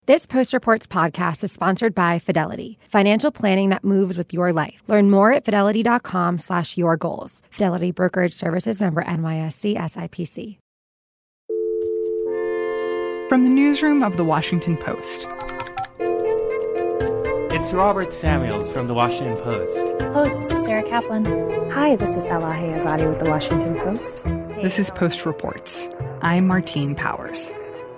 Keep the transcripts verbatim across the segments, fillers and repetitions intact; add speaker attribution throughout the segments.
Speaker 1: This Post Reports podcast is sponsored by Fidelity, financial planning that moves with your life. Learn more at fidelity.com slash your goals. Fidelity Brokerage Services, member N Y S E S I P C.
Speaker 2: From the newsroom of The Washington Post.
Speaker 3: It's Robert Samuels from The Washington Post.
Speaker 4: Post, this is Sarah Kaplan.
Speaker 5: Hi, this is Elahe Azadi with The Washington Post.
Speaker 2: Hey. This is Post Reports. I'm Martine Powers.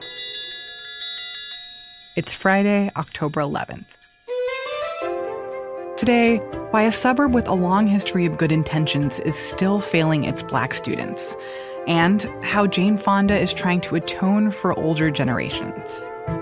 Speaker 2: It's Friday, October eleventh. Today, why a suburb with a long history of good intentions is still failing its Black students, and how Jane Fonda is trying to atone for older generations.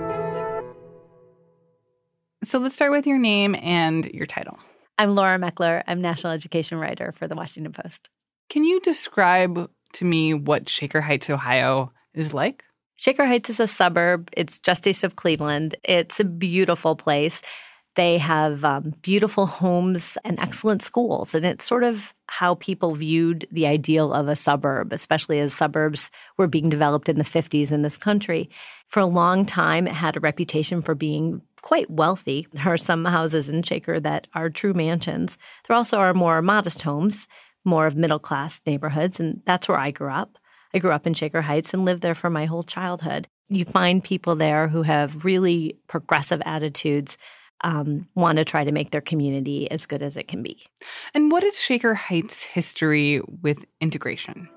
Speaker 2: So let's start with your name and your title.
Speaker 6: I'm Laura Meckler. I'm national education writer for The Washington Post.
Speaker 2: Can you describe to me what Shaker Heights, Ohio is like?
Speaker 6: Shaker Heights is a suburb. It's just east of Cleveland. It's a beautiful place. They have um, beautiful homes and excellent schools. And it's sort of how people viewed the ideal of a suburb, especially as suburbs were being developed in the fifties in this country. For a long time, it had a reputation for being quite wealthy. There are some houses in Shaker that are true mansions. There also are more modest homes, more of middle-class neighborhoods, and that's where I grew up. I grew up in Shaker Heights and lived there for my whole childhood. You find people there who have really progressive attitudes, um, want to try to make their community as good as it can be.
Speaker 2: And what is Shaker Heights' history with integration?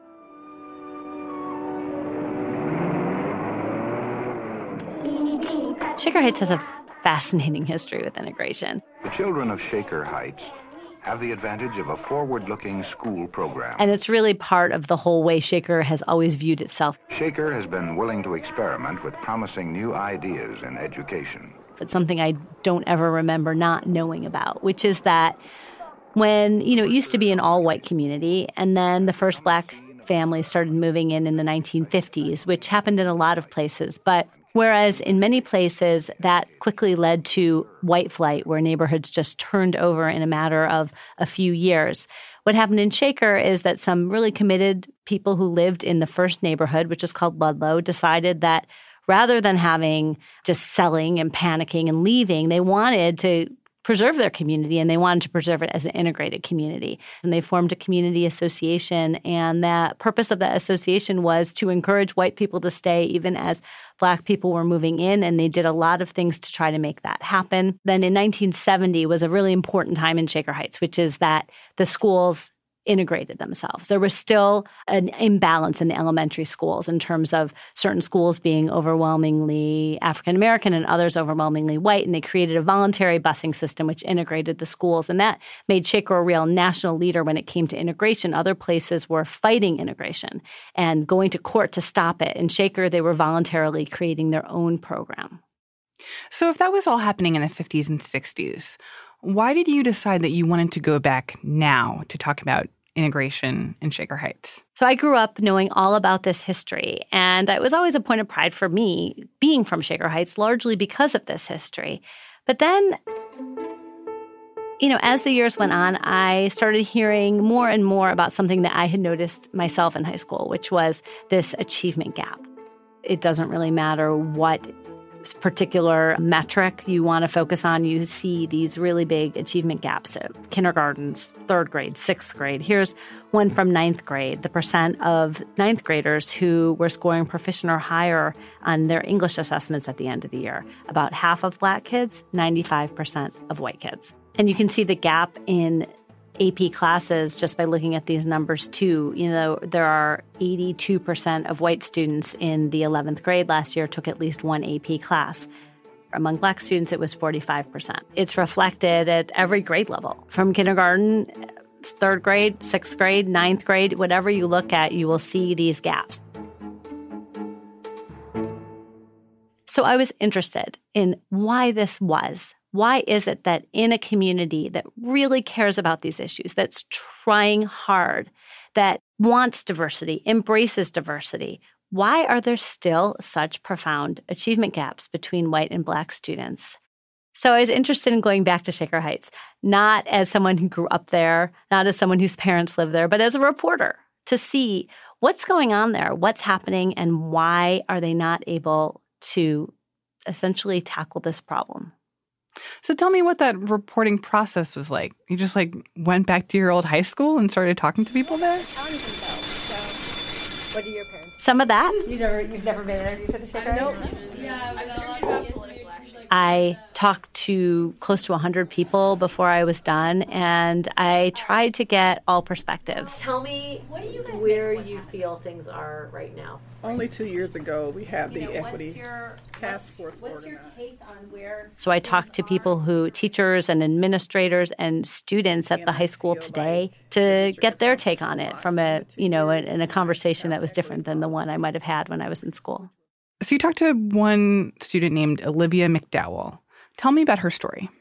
Speaker 6: Shaker Heights has a fascinating history with integration.
Speaker 7: The children of Shaker Heights have the advantage of a forward-looking school program.
Speaker 6: And it's really part of the whole way Shaker has always viewed itself.
Speaker 7: Shaker has been willing to experiment with promising new ideas in education.
Speaker 6: It's something I don't ever remember not knowing about, which is that when, you know, it used to be an all-white community, and then the first Black families started moving in in the nineteen fifties, which happened in a lot of places. But whereas in many places that quickly led to white flight, where neighborhoods just turned over in a matter of a few years. What happened in Shaker is that some really committed people who lived in the first neighborhood, which is called Ludlow, decided that rather than having just selling and panicking and leaving, they wanted to preserve their community, and they wanted to preserve it as an integrated community. And they formed a community association, and the purpose of that association was to encourage white people to stay even as Black people were moving in, and they did a lot of things to try to make that happen. Then in nineteen seventy was a really important time in Shaker Heights, which is that the schools integrated themselves. There was still an imbalance in the elementary schools in terms of certain schools being overwhelmingly African-American and others overwhelmingly white, and they created a voluntary busing system which integrated the schools, and that made Shaker a real national leader when it came to integration. Other places were fighting integration and going to court to stop it. In Shaker, they were voluntarily creating their own program.
Speaker 2: So if that was all happening in the fifties and sixties, why did you decide that you wanted to go back now to talk about integration in Shaker Heights?
Speaker 6: So I grew up knowing all about this history, and it was always a point of pride for me being from Shaker Heights, largely because of this history. But then, you know, as the years went on, I started hearing more and more about something that I had noticed myself in high school, which was this achievement gap. It doesn't really matter what particular metric you want to focus on, you see these really big achievement gaps at kindergartens, third grade, sixth grade. Here's one from ninth grade. The percent of ninth graders who were scoring proficient or higher on their English assessments at the end of the year. About half of Black kids, ninety-five percent of white kids. And you can see the gap in A P classes just by looking at these numbers too. You know, there are eighty-two percent of white students in the eleventh grade last year took at least one A P class. Among Black students, it was forty-five percent. It's reflected at every grade level, from kindergarten, third grade, sixth grade, ninth grade, whatever you look at, you will see these gaps. So I was interested in why this was. Why is it that in a community that really cares about these issues, that's trying hard, that wants diversity, embraces diversity, why are there still such profound achievement gaps between white and Black students? So I was interested in going back to Shaker Heights, not as someone who grew up there, not as someone whose parents lived there, but as a reporter to see what's going on there, what's happening, and why are they not able to essentially tackle this problem.
Speaker 2: So tell me what that reporting process was like. You just like went back to your old high school and started talking to people there?
Speaker 5: What do your parents?
Speaker 6: Some of that.
Speaker 5: You've never, you've never been interviewed for the Shaker? Nope.
Speaker 6: I talked to close to one hundred people before I was done, and I tried to get all perspectives.
Speaker 4: Tell me what do you guys where you feel things are right now.
Speaker 8: Only two years ago, we had the you know, equity your, task force
Speaker 4: what's
Speaker 8: organized.
Speaker 4: What's your take on where?
Speaker 6: So I talked to people who, teachers and administrators and students at the high school today, to get their take on it from a, you know, in a conversation that was different than the one I might have had when I was in school.
Speaker 2: So you talked to one student named Olivia McDowell. Tell me about her story.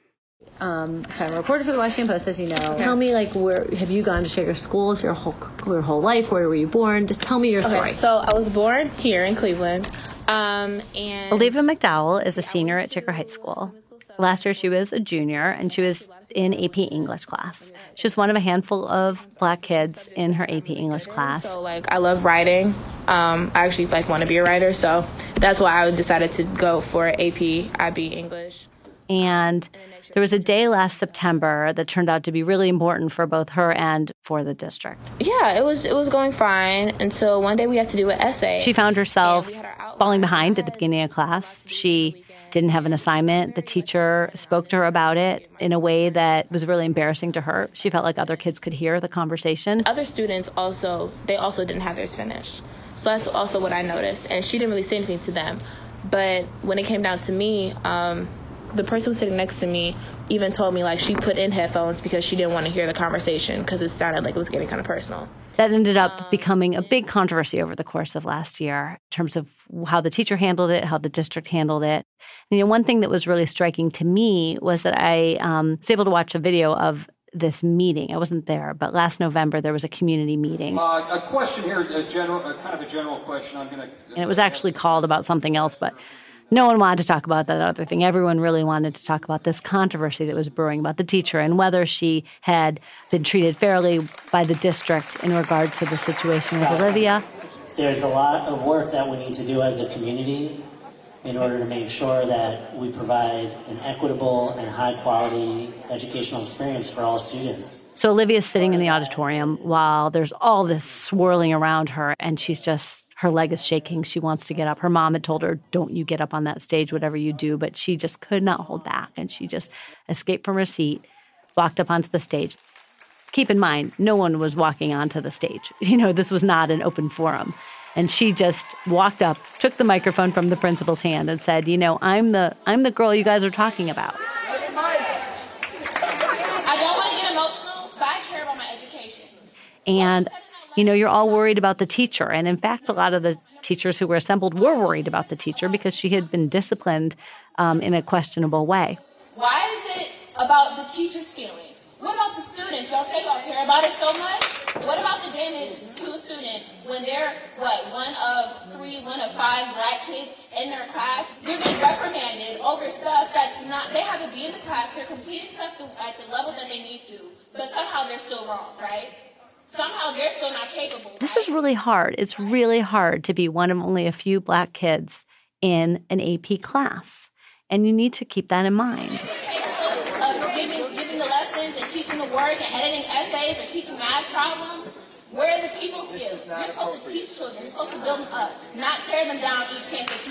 Speaker 4: Um, so I'm a reporter for the Washington Post, as you know. Okay. Tell me, like, where have you gone to Shaker schools your whole your whole life? Where were you born? Just tell me your
Speaker 9: okay,
Speaker 4: story.
Speaker 9: So I was born here in Cleveland. Um, and
Speaker 6: Olivia McDowell is a senior at Shaker High School. Last year she was a junior, and she was in A P English class. She was one of a handful of black kids in her A P English class.
Speaker 9: So, like, I love writing. Um, I actually, like, want to be a writer, so that's why I decided to go for A P I B English.
Speaker 6: And there was a day last September that turned out to be really important for both her and for the district.
Speaker 9: Yeah, it was it was going fine until one day we had to do an essay.
Speaker 6: She found herself falling behind at the beginning of class. She didn't have an assignment. The teacher spoke to her about it in a way that was really embarrassing to her. She felt like other kids could hear the conversation.
Speaker 9: Other students also, they also didn't have theirs finished. So that's also what I noticed. And she didn't really say anything to them. But when it came down to me, um, the person who was sitting next to me even told me, like, she put in headphones because she didn't want to hear the conversation because it sounded like it was getting kind of personal.
Speaker 6: That ended up becoming a big controversy over the course of last year in terms of how the teacher handled it, how the district handled it. And, you know, one thing that was really striking to me was that I um, was able to watch a video of this meeting. I wasn't there, but last November there was a community meeting.
Speaker 10: Uh, a question here, a general, a kind of a general question. I'm going to.
Speaker 6: And it was actually called about something else, but no one wanted to talk about that other thing. Everyone really wanted to talk about this controversy that was brewing about the teacher and whether she had been treated fairly by the district in regard to the situation with Olivia.
Speaker 11: There's a lot of work that we need to do as a community in order to make sure that we provide an equitable and high-quality educational experience for all students.
Speaker 6: So Olivia's sitting in the auditorium while there's all this swirling around her, and she's just, her leg is shaking. She wants to get up. Her mom had told her, don't you get up on that stage, whatever you do, but she just could not hold back, and she just escaped from her seat, walked up onto the stage. Keep in mind, no one was walking onto the stage. You know, this was not an open forum. And she just walked up, took the microphone from the principal's hand and said, you know, I'm the I'm the girl you guys are talking about.
Speaker 12: I don't want to get emotional, but I care about my education.
Speaker 6: And, you know, you're all worried about the teacher. And in fact, a lot of the teachers who were assembled were worried about the teacher because she had been disciplined um, in a questionable way.
Speaker 12: Why is it about the teacher's feelings? What about the students? Y'all say y'all care about it so much. What about the damage to a student when they're, what, one of three, one of five black kids in their class? They're being reprimanded over stuff that's not, they have to be in the class, they're completing stuff at the level that they need to, but somehow they're still wrong, right? Somehow they're still not capable.
Speaker 6: This
Speaker 12: right?
Speaker 6: is really hard. It's really hard to be one of only a few black kids in an A P class. And you need to keep that in mind.
Speaker 12: Of giving, giving the lessons and teaching the work and editing essays or teaching math problems. Where are the people skills? You're supposed to teach children. You're supposed to build them up, not tear them down each chance that you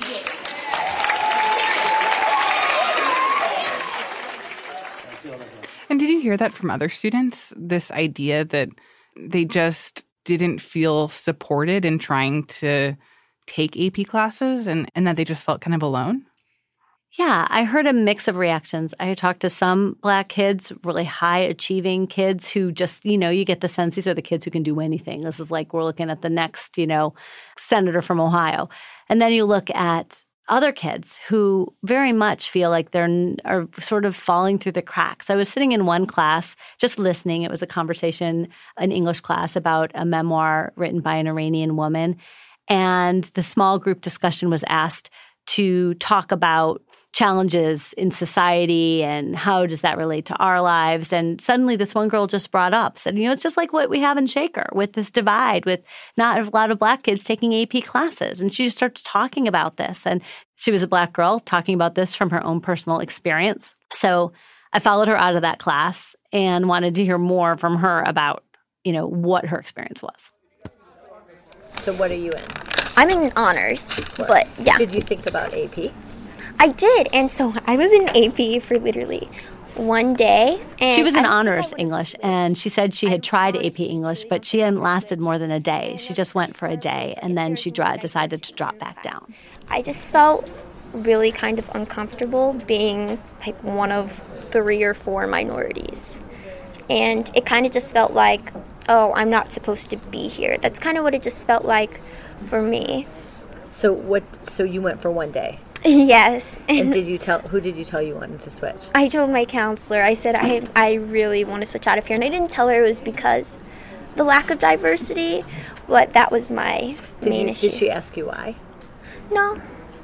Speaker 2: get. And did you hear that from other students? This idea that they just didn't feel supported in trying to take A P classes and, and that they just felt kind of alone?
Speaker 6: Yeah, I heard a mix of reactions. I talked to some black kids, really high-achieving kids who just, you know, you get the sense these are the kids who can do anything. This is like we're looking at the next, you know, senator from Ohio. And then you look at other kids who very much feel like they're are sort of falling through the cracks. I was sitting in one class just listening. It was a conversation, an English class about a memoir written by an Iranian woman. And the small group discussion was asked to talk about challenges in society and how does that relate to our lives. And suddenly this one girl just brought up, said, you know, it's just like what we have in Shaker with this divide, with not a lot of Black kids taking A P classes. And she just starts talking about this. And she was a Black girl talking about this from her own personal experience. So I followed her out of that class and wanted to hear more from her about, you know, what her experience was.
Speaker 13: So what are you in?
Speaker 14: I'm in honors, what? but yeah.
Speaker 13: Did you think about A P?
Speaker 14: I did, and so I was in A P for literally one day. And
Speaker 6: she was in
Speaker 14: I
Speaker 6: honors English, and she said she had tried A P English, but she hadn't lasted more than a day. She just went for a day, and then she dro- decided to drop back down.
Speaker 14: I just felt really kind of uncomfortable being like one of three or four minorities. And it kind of just felt like, oh, I'm not supposed to be here. That's kind of what it just felt like for me.
Speaker 13: So what? So you went for one day?
Speaker 14: Yes.
Speaker 13: And, and did you tell, who did you tell you wanted to switch?
Speaker 14: I told my counselor. I said, I I really want to switch out of here. And I didn't tell her it was because the lack of diversity, but that was my
Speaker 13: did
Speaker 14: main
Speaker 13: you,
Speaker 14: issue.
Speaker 13: Did she ask you why?
Speaker 14: No.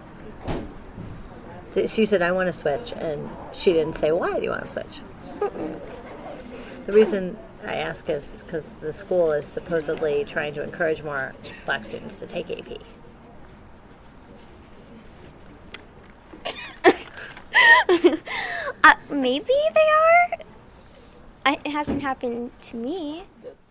Speaker 13: She said, I want to switch. And she didn't say, why do you want to switch?
Speaker 14: Mm-mm.
Speaker 13: The reason I ask is because the school is supposedly trying to encourage more Black students to take A P.
Speaker 14: uh, maybe they are. I, it hasn't happened to me.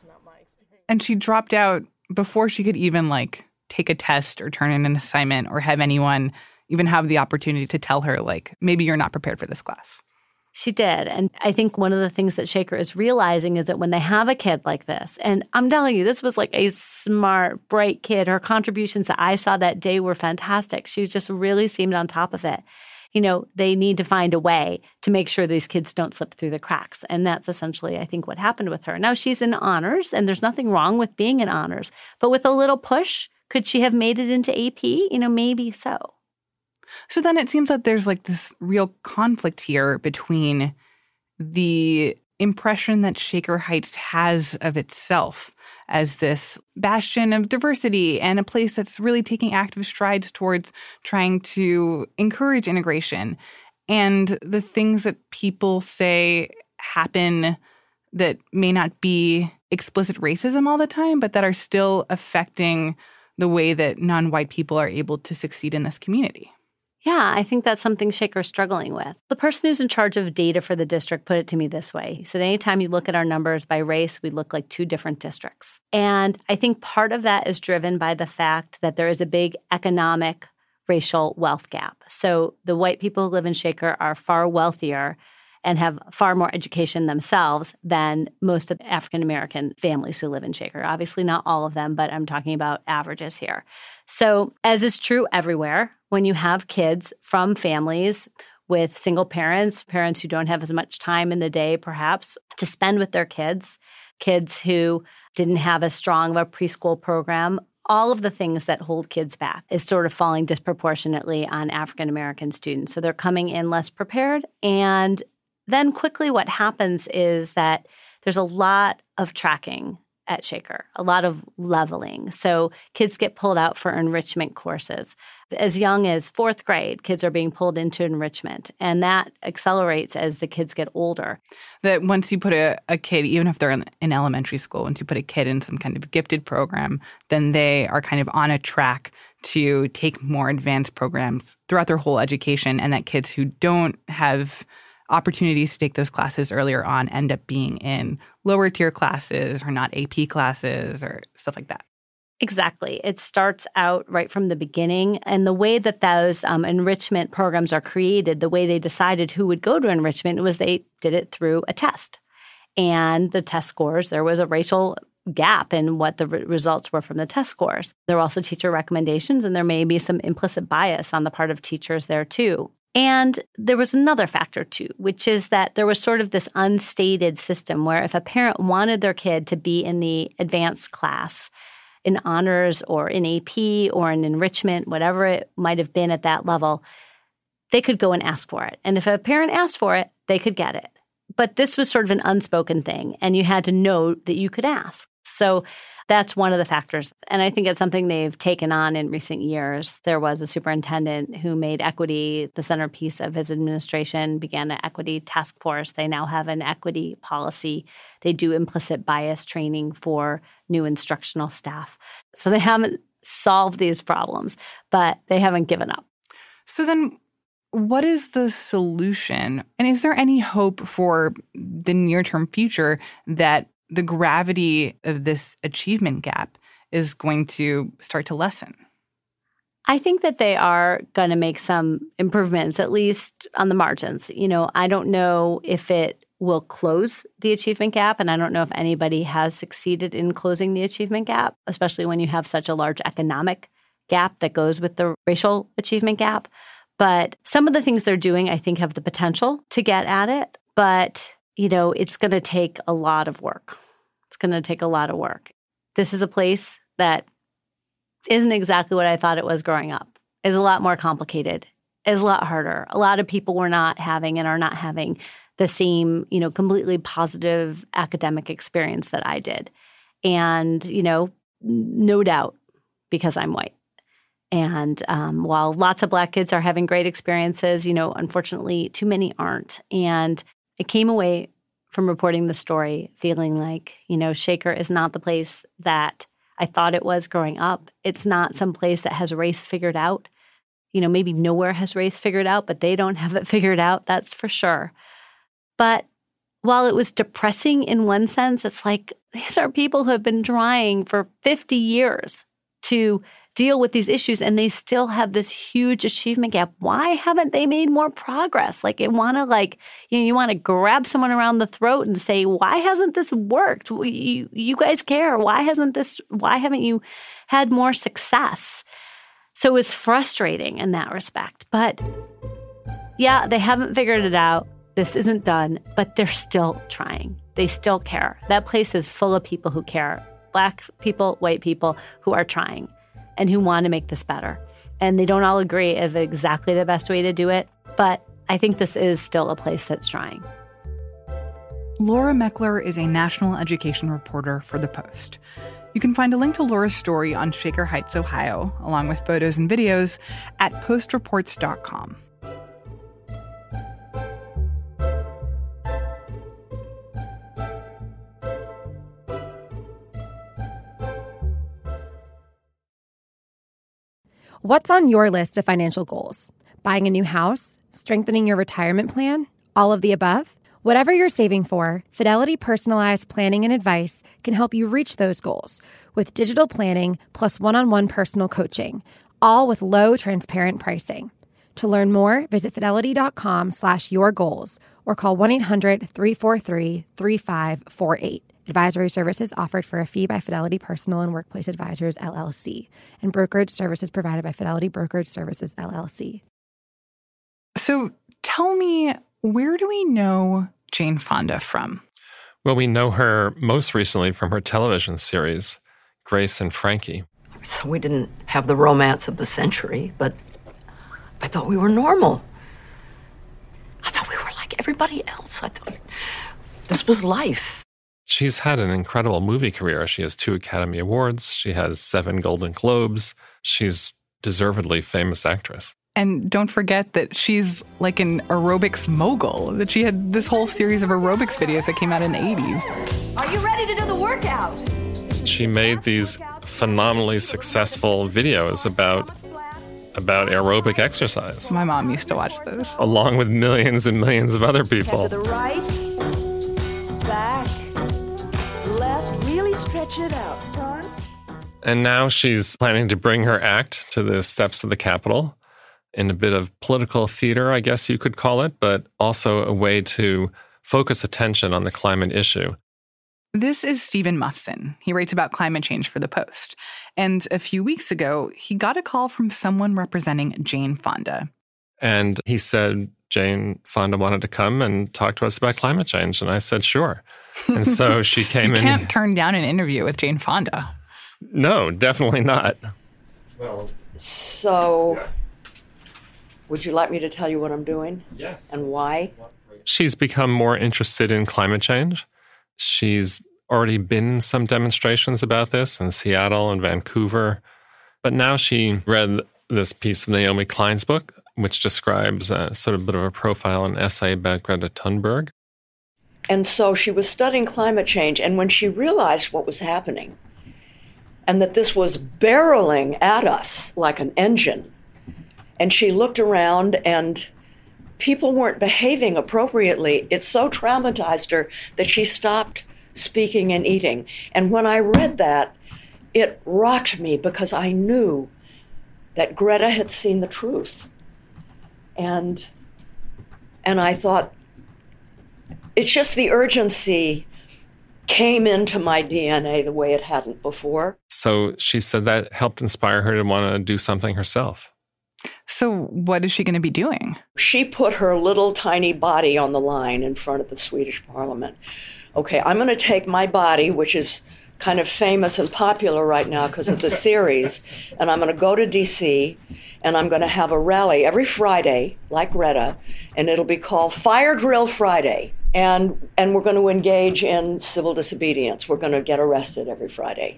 Speaker 2: And she dropped out before she could even, like, take a test or turn in an assignment or have anyone even have the opportunity to tell her, like, maybe you're not prepared for this class.
Speaker 6: She did. And I think one of the things that Shaker is realizing is that when they have a kid like this, and I'm telling you, this was like a smart, bright kid. Her contributions that I saw that day were fantastic. She just really seemed on top of it. You know, they need to find a way to make sure these kids don't slip through the cracks. And that's essentially, I think, what happened with her. Now she's in honors, and there's nothing wrong with being in honors. But with a little push, could she have made it into A P? You know, maybe so.
Speaker 2: So then it seems that there's like this real conflict here between the impression that Shaker Heights has of itself as this bastion of diversity and a place that's really taking active strides towards trying to encourage integration, and the things that people say happen that may not be explicit racism all the time, but that are still affecting the way that non-white people are able to succeed in this community.
Speaker 6: Yeah, I think that's something Shaker's struggling with. The person who's in charge of data for the district put it to me this way. He said, anytime you look at our numbers by race, we look like two different districts. And I think part of that is driven by the fact that there is a big economic racial wealth gap. So the white people who live in Shaker are far wealthier and have far more education themselves than most of the African-American families who live in Shaker. Obviously not all of them, but I'm talking about averages here. So as is true everywhere, when you have kids from families with single parents, parents who don't have as much time in the day perhaps to spend with their kids, kids who didn't have as strong of a preschool program, all of the things that hold kids back is sort of falling disproportionately on African-American students. So they're coming in less prepared. And then quickly what happens is that there's a lot of tracking at Shaker, a lot of leveling. So kids get pulled out for enrichment courses. As young as fourth grade, kids are being pulled into enrichment, and that accelerates as the kids get older.
Speaker 2: That once you put a, a kid, even if they're in, in elementary school, once you put a kid in some kind of gifted program, then they are kind of on a track to take more advanced programs throughout their whole education, and that kids who don't have opportunities to take those classes earlier on end up being in lower tier classes or not A P classes or stuff like that.
Speaker 6: Exactly. It starts out right from the beginning. And the way that those um, enrichment programs are created, the way they decided who would go to enrichment was they did it through a test. And the test scores, there was a racial gap in what the re- results were from the test scores. There were also teacher recommendations, and there may be some implicit bias on the part of teachers there too. And there was another factor, too, which is that there was sort of this unstated system where if a parent wanted their kid to be in the advanced class, in honors or in A P or in enrichment, whatever it might have been at that level, they could go and ask for it. And if a parent asked for it, they could get it. But this was sort of an unspoken thing, and you had to know that you could ask. So that's one of the factors. And I think it's something they've taken on in recent years. There was a superintendent who made equity the centerpiece of his administration, began an equity task force. They now have an equity policy. They do implicit bias training for new instructional staff. So they haven't solved these problems, but they haven't given up.
Speaker 2: So then what is the solution? And is there any hope for the near-term future that the gravity of this achievement gap is going to start to lessen?
Speaker 6: I think that they are going to make some improvements, at least on the margins. You know, I don't know if it will close the achievement gap, and I don't know if anybody has succeeded in closing the achievement gap, especially when you have such a large economic gap that goes with the racial achievement gap. But some of the things they're doing, I think, have the potential to get at it. But you know, it's going to take a lot of work. It's going to take a lot of work. This is a place that isn't exactly what I thought it was growing up. It's a lot more complicated. It's a lot harder. A lot of people were not having and are not having the same, you know, completely positive academic experience that I did. And, you know, no doubt because I'm white. And um, while lots of Black kids are having great experiences, you know, unfortunately, too many aren't. And I came away from reporting the story feeling like, you know, Shaker is not the place that I thought it was growing up. It's not some place that has race figured out. You know, maybe nowhere has race figured out, but they don't have it figured out, that's for sure. But while it was depressing in one sense, it's like these are people who have been trying for fifty years to deal with these issues, and they still have this huge achievement gap. Why haven't they made more progress? Like, you want to, like, you know, you want to grab someone around the throat and say, why hasn't this worked? You, you guys care. Why hasn't this, why haven't you had more success? So it was frustrating in that respect. But yeah, they haven't figured it out. This isn't done, but they're still trying. They still care. That place is full of people who care. Black people, white people who are trying and who want to make this better. And they don't all agree of exactly the best way to do it, but I think this is still a place that's trying.
Speaker 2: Laura Meckler is a national education reporter for The Post. You can find a link to Laura's story on Shaker Heights, Ohio, along with photos and videos at post reports dot com.
Speaker 1: What's on your list of financial goals? Buying a new house? Strengthening your retirement plan? All of the above? Whatever you're saving for, Fidelity Personalized Planning and Advice can help you reach those goals with digital planning plus one-on-one personal coaching, all with low, transparent pricing. To learn more, visit fidelity.com slash your goals or call one eight hundred three four three three five four eight. Advisory services offered for a fee by Fidelity Personal and Workplace Advisors, L L C, and brokerage services provided by Fidelity Brokerage Services, L L C.
Speaker 2: So tell me, where do we know Jane Fonda from?
Speaker 15: Well, we know her most recently from her television series, Grace and Frankie.
Speaker 16: So we didn't have the romance of the century, but I thought we were normal. I thought we were like everybody else. I thought this was life.
Speaker 15: She's had an incredible movie career. She has two Academy Awards. She has seven Golden Globes. She's deservedly famous actress.
Speaker 2: And don't forget that she's like an aerobics mogul, that she had this whole series of aerobics videos that came out in the eighties.
Speaker 17: Are you ready to do the workout?
Speaker 15: She made these phenomenally successful videos about about aerobic exercise.
Speaker 2: My mom used to watch those.
Speaker 15: Along with millions and millions of other people.
Speaker 17: Head to the right, back, left, really stretch it out. Pause.
Speaker 15: And now she's planning to bring her act to the steps of the Capitol in a bit of political theater, I guess you could call it, but also a way to focus attention on the climate issue.
Speaker 2: This is Stephen Mufson. He writes about climate change for The Post. And a few weeks ago, he got a call from someone representing Jane Fonda.
Speaker 15: And he said Jane Fonda wanted to come and talk to us about climate change. And I said, sure. And so she came
Speaker 2: you
Speaker 15: in.
Speaker 2: You can't turn down an interview with Jane Fonda.
Speaker 15: No, definitely not.
Speaker 16: Well, so would you like me to tell you what I'm doing?
Speaker 15: Yes.
Speaker 16: And why?
Speaker 15: She's become more interested in climate change. She's already been some demonstrations about this in Seattle and Vancouver. But now she read this piece of Naomi Klein's book, which describes a, sort of a bit of a profile, an essay about Greta Thunberg.
Speaker 16: And so she was studying climate change, and when she realized what was happening and that this was barreling at us like an engine, and she looked around and people weren't behaving appropriately, it so traumatized her that she stopped speaking and eating. And when I read that, it rocked me because I knew that Greta had seen the truth. And, and I thought, it's just the urgency came into my D N A the way it hadn't before.
Speaker 15: So she said that helped inspire her to want to do something herself.
Speaker 2: So what is she going to be doing?
Speaker 16: She put her little tiny body on the line in front of the Swedish parliament. Okay, I'm going to take my body, which is kind of famous and popular right now because of the series, and I'm going to go to D C, and I'm going to have a rally every Friday, like Greta, and it'll be called Fire Drill Friday. And and we're going to engage in civil disobedience. We're going to get arrested every Friday.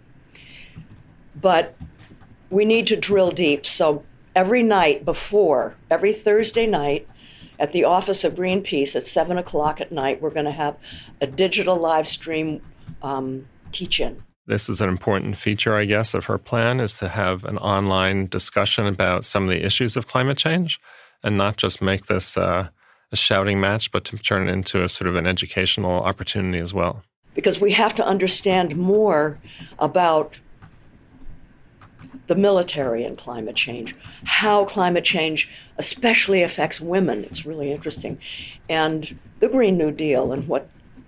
Speaker 16: But we need to drill deep. So every night before, every Thursday night, at the office of Greenpeace at seven o'clock at night, we're going to have a digital live stream um, teach-in.
Speaker 15: This is an important feature, I guess, of her plan, is to have an online discussion about some of the issues of climate change and not just make this uh, a shouting match, but to turn it into a sort of an educational opportunity as well.
Speaker 16: Because we have to understand more about the military and climate change, how climate change especially affects women. It's really interesting. And the Green New Deal and what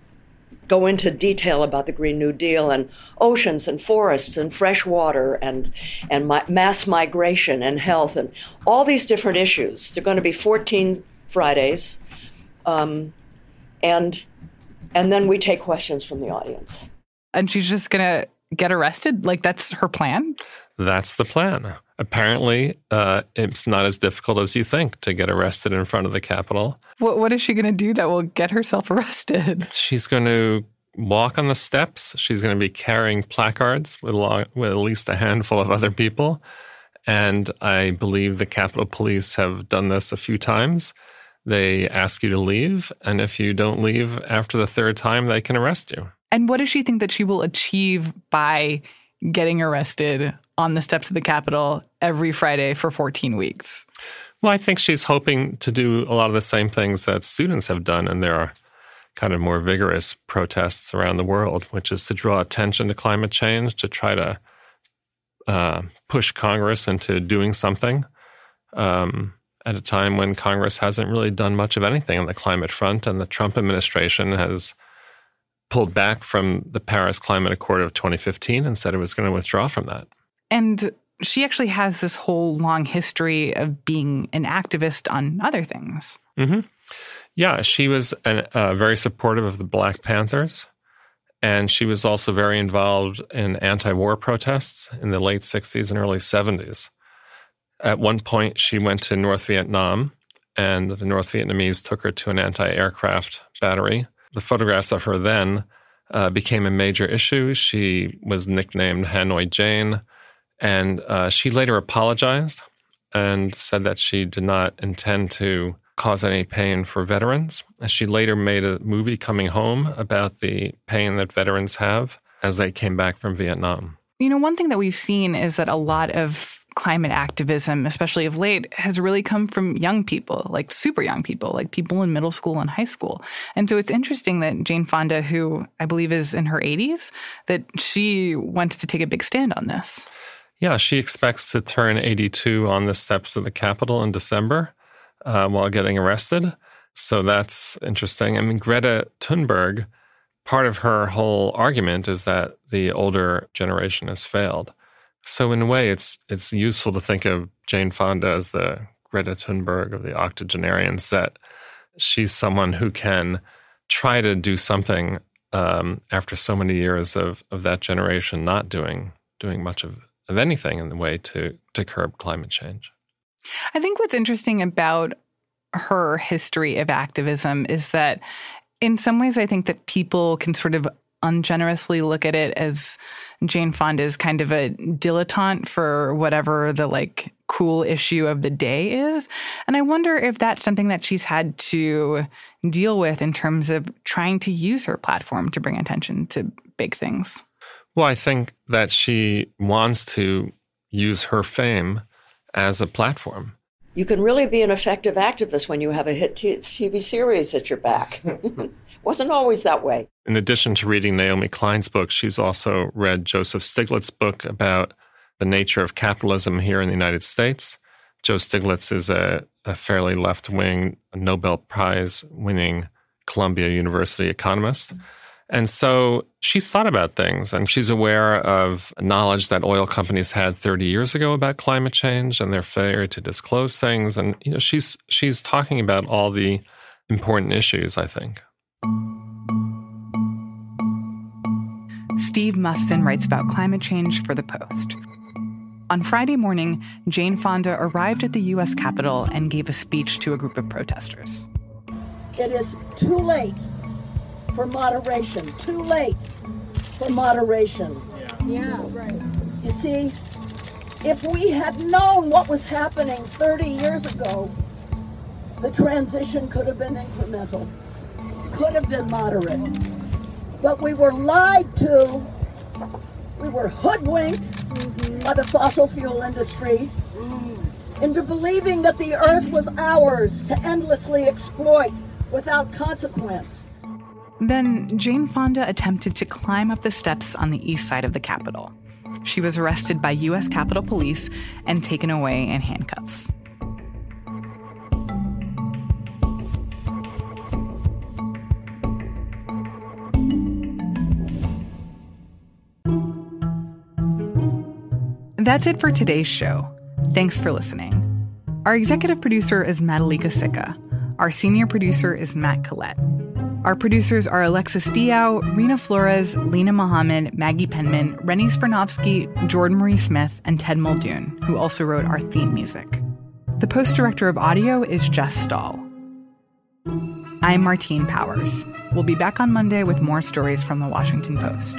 Speaker 16: go into detail about the Green New Deal and oceans and forests and fresh water and, and mi- mass migration and health and all these different issues. There are going to be fourteen Fridays, um, and and then we take questions from the audience.
Speaker 2: And she's just going to get arrested? Like, that's her plan?
Speaker 15: That's the plan. Apparently, uh, it's not as difficult as you think to get arrested in front of the Capitol.
Speaker 2: What What is she going to do that will get herself arrested?
Speaker 15: She's going to walk on the steps. She's going to be carrying placards with, lo- with at least a handful of other people. And I believe the Capitol Police have done this a few times. They ask you to leave, and if you don't leave after the third time, they can arrest you.
Speaker 2: And what does she think that she will achieve by getting arrested on the steps of the Capitol every Friday for fourteen weeks?
Speaker 15: Well, I think she's hoping to do a lot of the same things that students have done in their kind of more vigorous protests around the world, which is to draw attention to climate change, to try to uh, push Congress into doing something um, at a time when Congress hasn't really done much of anything on the climate front, and the Trump administration has pulled back from the Paris Climate Accord of twenty fifteen and said it was going to withdraw from that.
Speaker 2: And she actually has this whole long history of being an activist on other things.
Speaker 15: Mm-hmm. Yeah, she was an, uh, very supportive of the Black Panthers, and she was also very involved in anti-war protests in the late sixties and early seventies. At one point, she went to North Vietnam, and the North Vietnamese took her to an anti-aircraft battery. The photographs of her then uh, became a major issue. She was nicknamed Hanoi Jane, and uh, she later apologized and said that she did not intend to cause any pain for veterans. She later made a movie, Coming Home, about the pain that veterans have as they came back from Vietnam.
Speaker 2: You know, one thing that we've seen is that a lot of climate activism, especially of late, has really come from young people, like super young people, like people in middle school and high school. And so it's interesting that Jane Fonda, who I believe is in her eighties, that she wants to take a big stand on this.
Speaker 15: Yeah, she expects to turn eighty-two on the steps of the Capitol in December uh, while getting arrested. So that's interesting. I mean, Greta Thunberg, part of her whole argument is that the older generation has failed. So in a way, it's it's useful to think of Jane Fonda as the Greta Thunberg of the octogenarians, that she's someone who can try to do something um, after so many years of, of that generation not doing doing much of, of anything in the way to, to curb climate change.
Speaker 2: I think what's interesting about her history of activism is that in some ways I think that people can sort of ungenerously look at it as Jane Fonda is kind of a dilettante for whatever the like cool issue of the day is. And I wonder if that's something that she's had to deal with in terms of trying to use her platform to bring attention to big things.
Speaker 15: Well, I think that she wants to use her fame as a platform.
Speaker 16: You can really be an effective activist when you have a hit t- T V series at your back. Wasn't always that way.
Speaker 15: In addition to reading Naomi Klein's book, she's also read Joseph Stiglitz's book about the nature of capitalism here in the United States. Joe Stiglitz is a, a fairly left-wing Nobel Prize-winning Columbia University economist. And so she's thought about things, and she's aware of knowledge that oil companies had thirty years ago about climate change and their failure to disclose things. And you know, she's she's talking about all the important issues, I think.
Speaker 2: Steve Mufson writes about climate change for The Post. On Friday morning, Jane Fonda arrived at the U S Capitol and gave a speech to a group of protesters.
Speaker 18: It is too late for moderation. Too late for moderation.
Speaker 19: Yeah, right.
Speaker 18: You see, if we had known what was happening thirty years ago, the transition could have been incremental, could have been moderate. But we were lied to, we were hoodwinked mm-hmm. by the fossil fuel industry mm. into believing that the earth was ours to endlessly exploit without consequence.
Speaker 2: Then Jane Fonda attempted to climb up the steps on the east side of the Capitol. She was arrested by U S Capitol Police and taken away in handcuffs. That's it for today's show. Thanks for listening. Our executive producer is Madalika Sikka. Our senior producer is Matt Collette. Our producers are Alexis Diao, Rena Flores, Lena Mohammed, Maggie Penman, Rennie Spernovsky, Jordan Marie Smith, and Ted Muldoon, who also wrote our theme music. The Post Director of Audio is Jess Stahl. I'm Martine Powers. We'll be back on Monday with more stories from the Washington Post.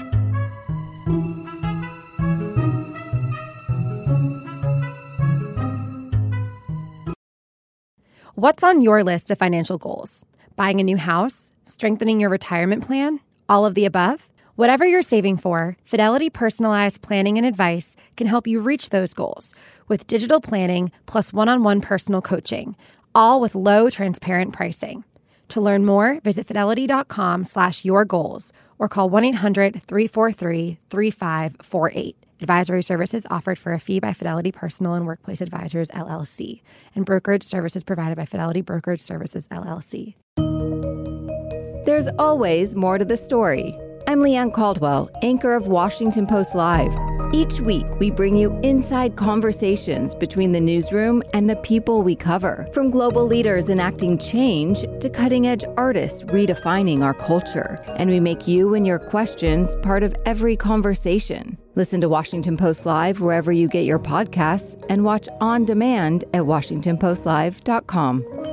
Speaker 1: What's on your list of financial goals? Buying a new house? Strengthening your retirement plan? All of the above? Whatever you're saving for, Fidelity Personalized Planning and Advice can help you reach those goals with digital planning plus one-on-one personal coaching, all with low, transparent pricing. To learn more, visit fidelity.com slash your goals or call one eight hundred three four three three five four eight. Advisory services offered for a fee by Fidelity Personal and Workplace Advisors, L L C, and brokerage services provided by Fidelity Brokerage Services, L L C.
Speaker 20: There's always more to the story. I'm Leanne Caldwell, anchor of Washington Post Live. Each week, we bring you inside conversations between the newsroom and the people we cover. From global leaders enacting change to cutting-edge artists redefining our culture. And we make you and your questions part of every conversation. Listen to Washington Post Live wherever you get your podcasts and watch on demand at washington post live dot com.